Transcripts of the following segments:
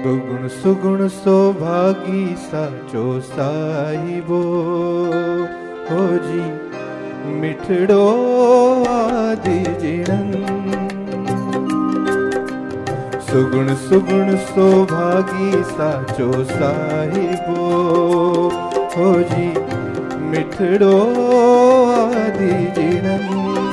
सुगुण सुगुण सौभागी साचो साहिबो हो जी मिठड़ो आदि जिणन। सुगुण सुगुण सौभागी साचो साहिबो हो जी मिठड़ो आदि जिणन।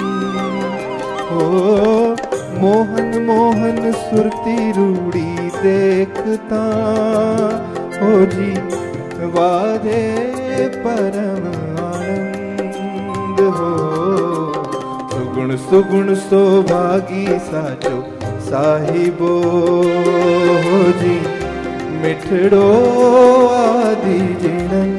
हो मोहन मोहन सुरती रूड़ी देखता हो जी वादे परम आनंद हो। सुगुण सुगुण सौभागी साचो साहिबो हो जी मिठड़ो आदि जिणन।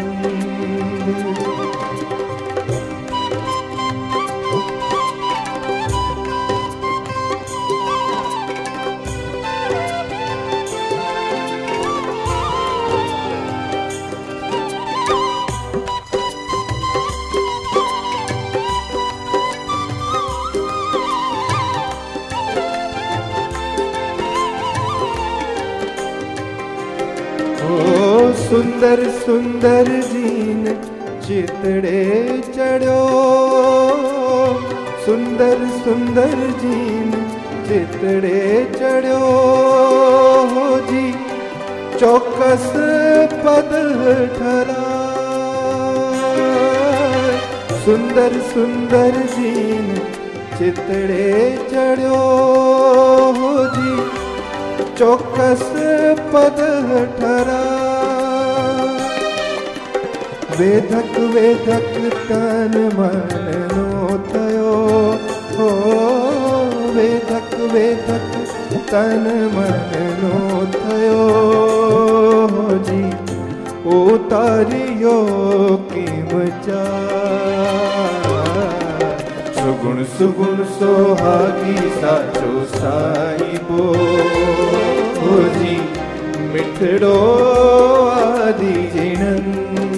सुंदर सुंदर जीन चितड़े चढ़ो। सुंदर सुंदर जीन चितड़े चढ़ो हो जी चौकस पद ठरा। सुंदर सुंदर जीन चितड़े चढ़ो हो जी चौकस पद ठरा। वेदक वेदक तन मन नो थयो हो। वेदक वेदक तन मन नो थयो हो जी उतारियो की मचा। सुगुण सुगुण सोहागी साचो साहिबो हो जी मिठड़ो आदि जिणन।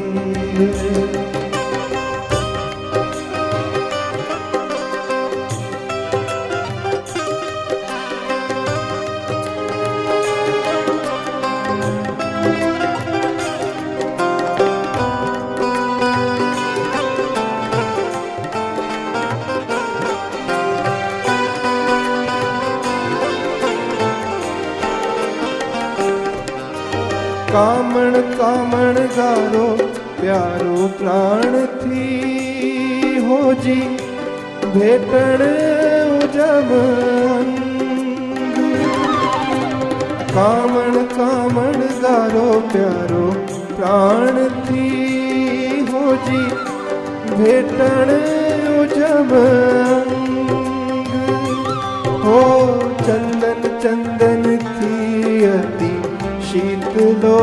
कामण कामण गारो प्यारो प्राण थी हो जी भेटण उजम अंग। कामण कामण गारो प्यारो प्राण थी हो जी भेटण उजम अंग। हो चंदन चंदन थी अति शीतलो।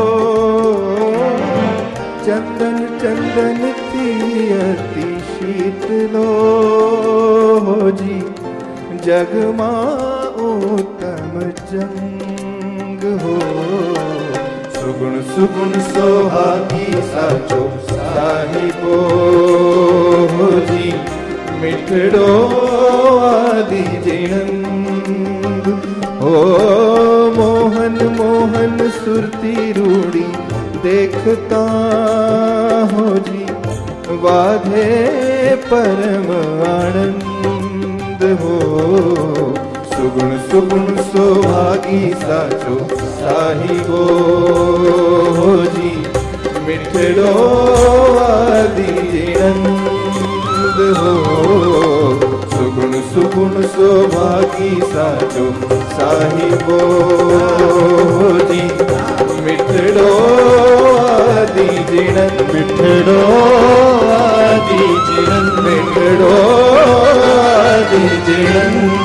चंदन चंदन थी अति शीतलो हो जी जगमा उत्तम जंग हो। सुगुण सुगुण सोहागी साचो साहिबो हो जी मिठड़ो आदि जिणन। हो मोहन मोहन सुरती रूड़ी देखता हो जी वाधे परम आनंद हो। सुगुण सुगुण सौभागी साचो साहिबो हो जी मिठड़ो आदि जिणन हो। सुगुण सुगुण सौभागी साचो साहिबो हो जी मिठड़ो आदि जिणन। मिठड़ो आदि जिणन मिठड़ो आदि जिणन।